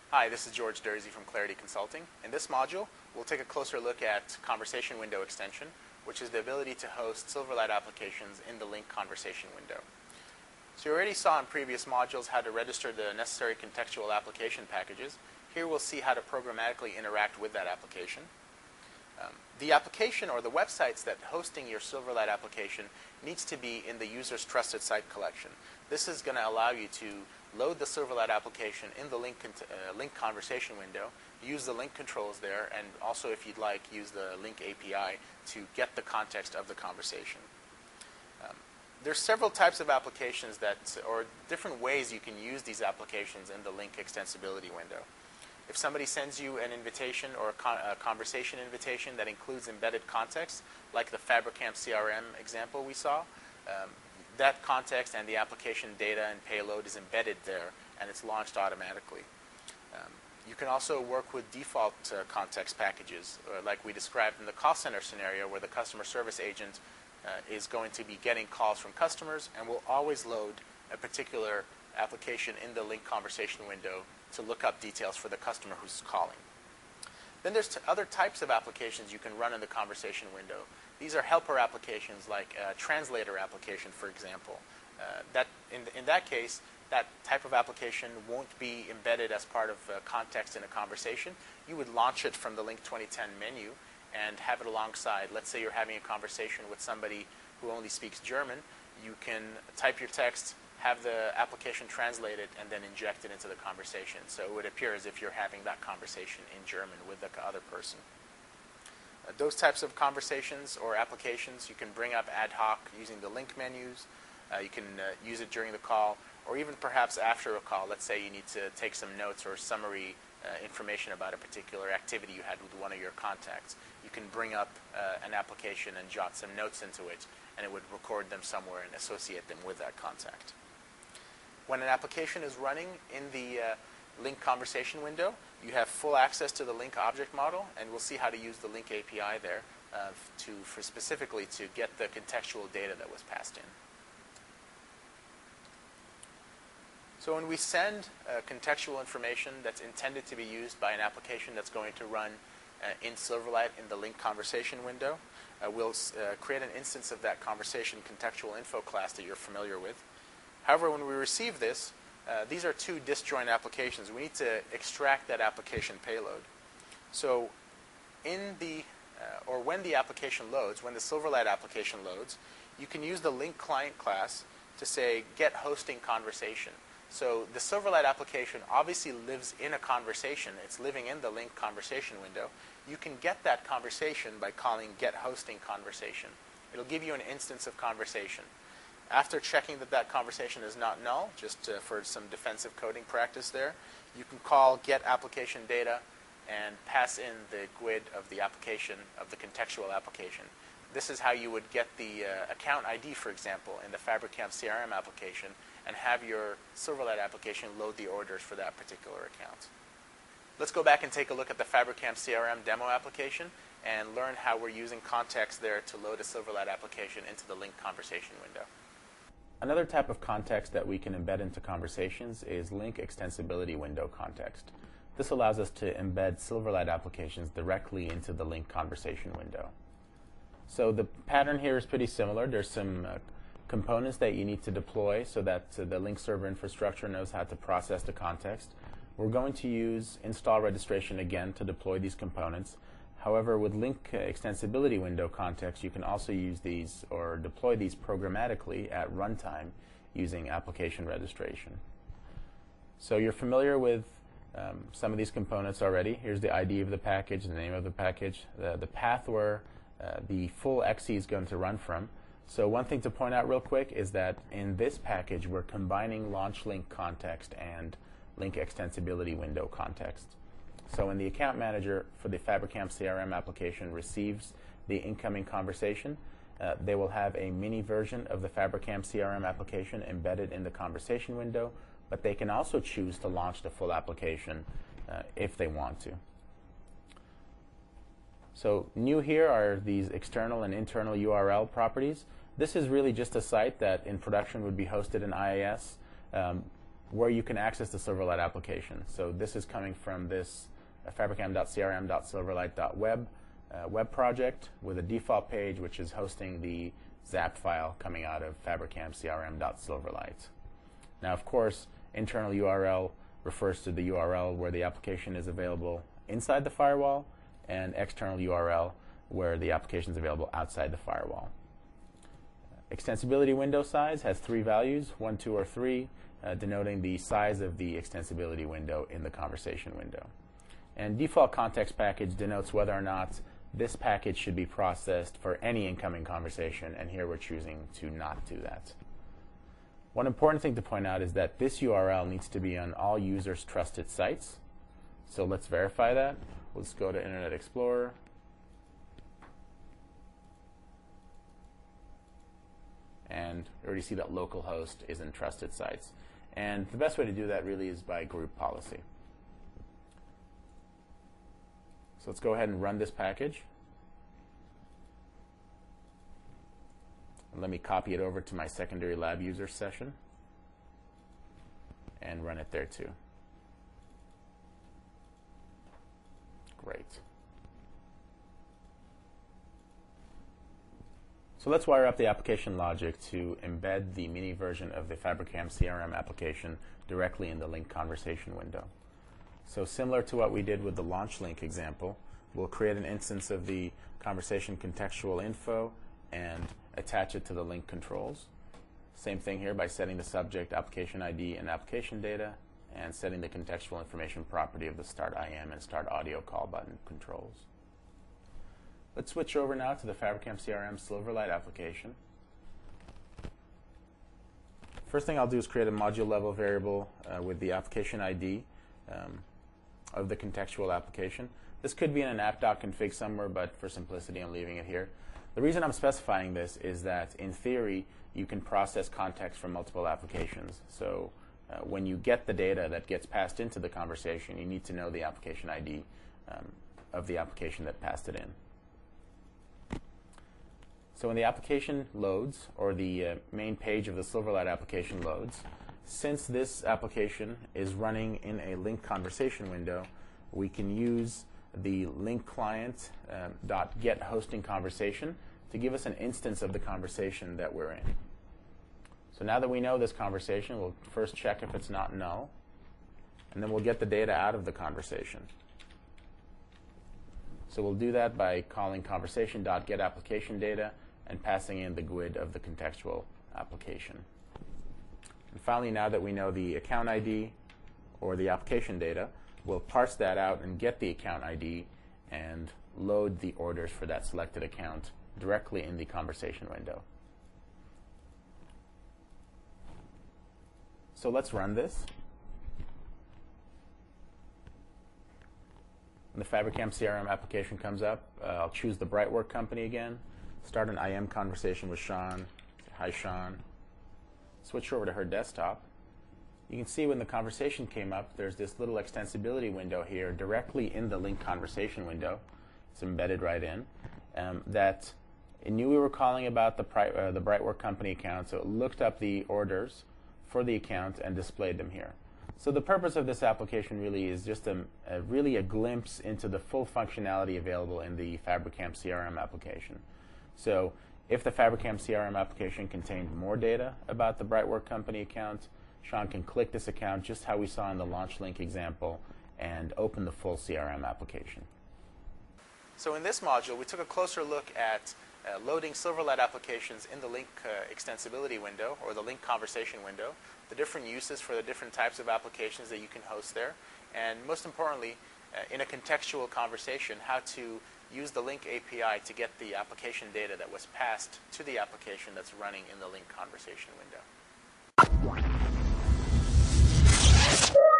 Hi, this is George Dersey from Clarity Consulting. In this module, we'll take a closer look at Conversation Window Extension, which is the ability to host Silverlight applications in the Link Conversation window. So you already saw in previous modules how to register the necessary contextual application packages. Here we'll see how to programmatically interact with that application. The application or the websites that hosting your Silverlight application needs to be in the user's trusted site collection. This is going to allow you to load the Silverlight application in the Link Conversation window, use the link controls there, and also, if you'd like, use the Link API to get the context of the conversation. There's several types of applications or different ways you can use these applications in the Link extensibility window. If somebody sends you an invitation or a conversation invitation that includes embedded context, like the Fabricamp CRM example we saw, that context and the application data and payload is embedded there, and it's launched automatically. You can also work with default context packages, like we described in the call center scenario, where the customer service agent is going to be getting calls from customers and will always load a particular application in the Link Conversation window to look up details for the customer who's calling. Then there's other types of applications you can run in the conversation window. These are helper applications, like a translator application, for example. In that case, that type of application won't be embedded as part of context in a conversation. You would launch it from the Link 2010 menu and have it alongside. Let's say you're having a conversation with somebody who only speaks German. You can type your text, have the application translated, and then inject it into the conversation. So it would appear as if you're having that conversation in German with the other person. Those types of conversations or applications you can bring up ad hoc using the link menus. You can use it during the call, or even perhaps after a call. Let's say you need to take some notes or summary information about a particular activity you had with one of your contacts. You can bring up an application and jot some notes into it, and it would record them somewhere and associate them with that contact. When an application is running in the Link Conversation window, you have full access to the Link object model, and we'll see how to use the Link API there specifically to get the contextual data that was passed in. So when we send contextual information that's intended to be used by an application that's going to run in Silverlight in the Link Conversation window, we'll create an instance of that conversation contextual info class that you're familiar with. However, when we receive this, these are two disjoint applications. We need to extract that application payload. So when the application loads, when the Silverlight application loads, you can use the Link client class to say, get hosting conversation. So the Silverlight application obviously lives in a conversation. It's living in the Link Conversation window. You can get that conversation by calling get hosting conversation. It'll give you an instance of conversation. After checking that conversation is not null, just for some defensive coding practice there, you can call get application data and pass in the GUID of the application, of the contextual application. This is how you would get the account ID, for example, in the Fabricamp CRM application, and have your Silverlight application load the orders for that particular account. Let's go back and take a look at the Fabricamp CRM demo application and learn how we're using context there to load a Silverlight application into the Link Conversation window. Another type of context that we can embed into conversations is Link Extensibility window context. This allows us to embed Silverlight applications directly into the Link Conversation window. So the pattern here is pretty similar. There's some components that you need to deploy so that the Link server infrastructure knows how to process the context. We're going to use install registration again to deploy these components. However, with Link Extensibility window context, you can also use these or deploy these programmatically at runtime using application registration. So you're familiar with some of these components already. Here's the ID of the package, the name of the package, the path where the full exe is going to run from. So one thing to point out real quick is that in this package, we're combining launch link context and Link Extensibility window context. So when the account manager for the Fabricamp CRM application receives the incoming conversation, they will have a mini version of the Fabricamp CRM application embedded in the conversation window, but they can also choose to launch the full application if they want to. So new here are these external and internal URL properties. This is really just a site that in production would be hosted in IIS. where you can access the Silverlight application. So this is coming from this fabricam.crm.silverlight.web web project with a default page which is hosting the ZAP file coming out of fabricam.crm.silverlight. Now, of course, internal URL refers to the URL where the application is available inside the firewall, and external URL where the application is available outside the firewall. Extensibility window size has 3 values, 1, 2, or 3, denoting the size of the extensibility window in the conversation window. And default context package denotes whether or not this package should be processed for any incoming conversation, and here we're choosing to not do that. One important thing to point out is that this URL needs to be on all users' trusted sites. So let's verify that. Let's go to Internet Explorer. And you already see that localhost is in trusted sites. And the best way to do that really is by group policy. So let's go ahead and run this package. And let me copy it over to my secondary lab user session and run it there too. Great. So let's wire up the application logic to embed the mini version of the Fabricam CRM application directly in the link conversation window. So similar to what we did with the launch link example, we'll create an instance of the conversation contextual info and attach it to the link controls. Same thing here by setting the subject, application ID, and application data, and setting the contextual information property of the start IM and start audio call button controls. Let's switch over now to the Fabricam CRM Silverlight application. First thing I'll do is create a module level variable with the application ID of the contextual application. This could be in an app.config somewhere, but for simplicity I'm leaving it here. The reason I'm specifying this is that in theory you can process context from multiple applications. So when you get the data that gets passed into the conversation, you need to know the application ID of the application that passed it in. So when the application loads, or the main page of the Silverlight application loads, since this application is running in a link conversation window, we can use the link client .get hosting conversation to give us an instance of the conversation that we're in. So now that we know this conversation, we'll first check if it's not null, and then we'll get the data out of the conversation. So we'll do that by calling conversation.getApplicationData and passing in the GUID of the contextual application. And finally, now that we know the account ID or the application data, we'll parse that out and get the account ID and load the orders for that selected account directly in the conversation window. So let's run this. When the Fabricam CRM application comes up, I'll choose the Brightwork company again, start an IM conversation with Sean. Say, hi, Sean. Switch over to her desktop. You can see when the conversation came up, there's this little extensibility window here directly in the link conversation window. It's embedded right in. That it knew we were calling about the Brightwork company account, so it looked up the orders for the account and displayed them here. So the purpose of this application really is just really a glimpse into the full functionality available in the Fabricam CRM application. So if the Fabricam CRM application contained more data about the Brightwork company account, Sean can click this account just how we saw in the launch link example and open the full CRM application. So in this module, we took a closer look at loading Silverlight applications in the link extensibility window or the link conversation window, the different uses for the different types of applications that you can host there, and most importantly, in a contextual conversation, how to use the link API to get the application data that was passed to the application that's running in the link conversation window.